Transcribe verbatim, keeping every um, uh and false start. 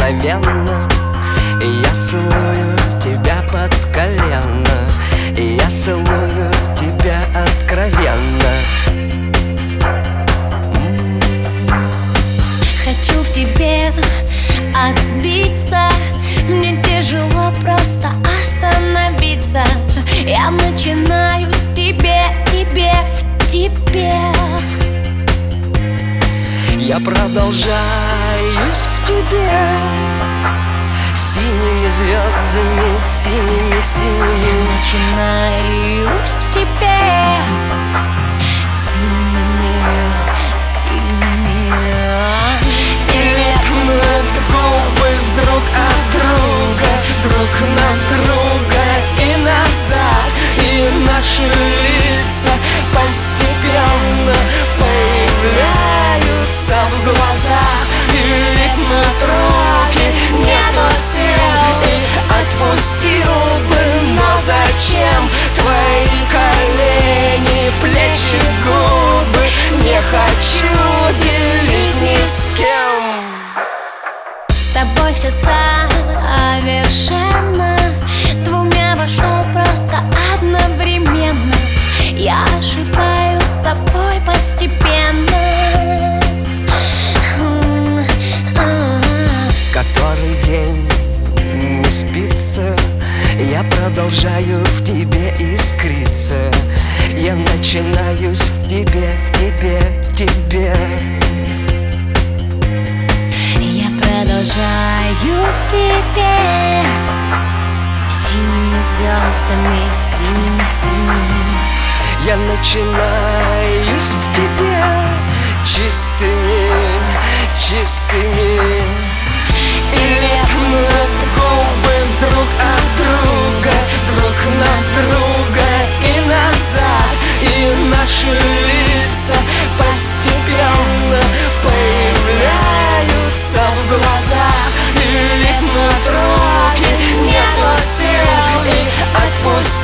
мгновенно. Я целую тебя под колено, я целую тебя откровенно. Хочу в тебе отбиться, мне тяжело просто остановиться. Я начинаю в тебе, тебе, в тебе. Я продолжаюсь в тебе синими звездами, синими, синими. Начинаюсь в тебе сильными, сильными. И липнут губы друг от друга, друг на друга и назад. И наши лица постепенно появляются в глазах. И липнут руки, нету сил, и отпустил бы, но зачем? Твои колени, плечи, губы не хочу делить ни с кем. С тобой все совершенно, двумя вошел просто одновременно. Я оживаю с тобой постепенно. Который день не спится, я продолжаю в тебе искриться. Я начинаюсь в тебе, в тебе, в тебе. Я продолжаю в тебе синими звездами, синими, синими. Я начинаюсь в тебе чистыми, чистыми. И липнут губы друг от друга, друг на друга и назад. И наши лица постепенно появляются в глазах. И липнут руки, нету сил, и отпусти